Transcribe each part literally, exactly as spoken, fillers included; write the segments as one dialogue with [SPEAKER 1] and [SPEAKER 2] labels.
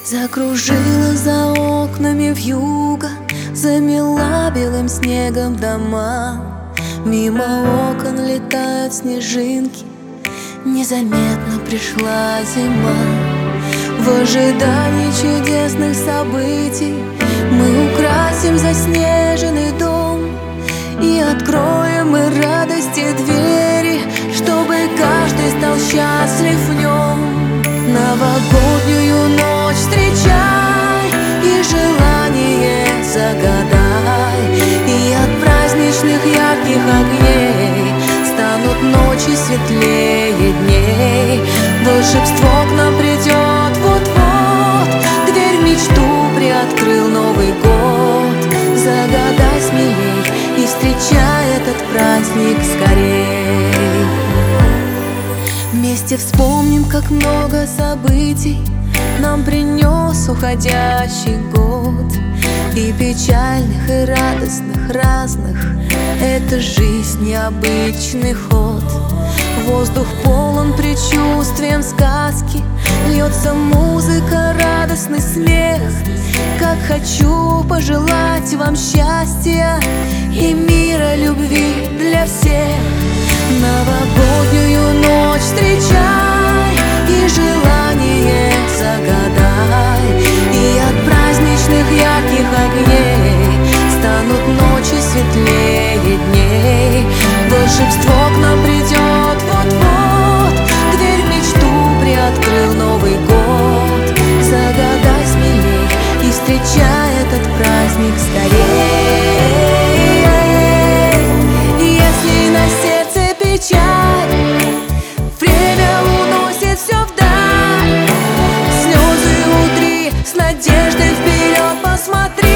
[SPEAKER 1] Закружила за окнами вьюга, замела белым снегом дома. Мимо окон летают снежинки, незаметно пришла зима. В ожидании чудесных событий мы украсим заснеженный дом и откроем мы радости двери, чтобы каждый стал счастлив в нем. Новогоднюю ночь встречай и желание загадай, и от праздничных ярких огней станут ночи светлее дней. Волшебство к нам придет вот-вот, дверь в мечту приоткрыл Новый год. Загадай смелей и встречай этот праздник скорей. Вместе вспомним, как много событий нам принес уходящий год. И печальных, и радостных, разных. Это жизнь, необычный ход. Воздух полон предчувствием сказки, льется музыка, радостный смех. Как хочу пожелать вам счастья и мира, любви для всех. Новогоднюю ночь встречай и желание загадай, и от праздничных ярких огней станут ночи светлее дней. Волшебство к нам придет вот-вот, дверь в мечту приоткрыл Новый год. Загадай смелей и встречай этот праздник скорее. Если на сердце печаль, время уносит все вдаль. Слезы утри, с надеждой вперед посмотри.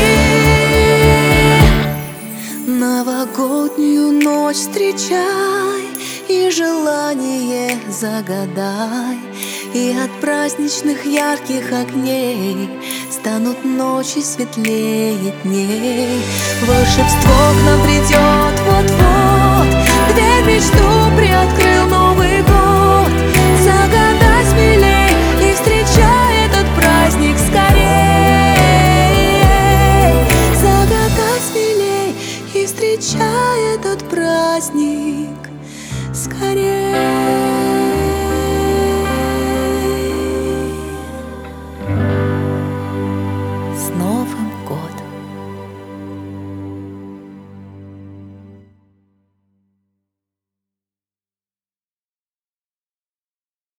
[SPEAKER 1] Новогоднюю ночь встречай и желание загадай, и от праздничных ярких огней станут ночи светлее дней. Волшебство к нам придет вот-вот, дверь в мечту приоткрыл Новый год. Загадай смелей и встречай этот праздник скорей. Загадай смелей и встречай этот праздник скорей.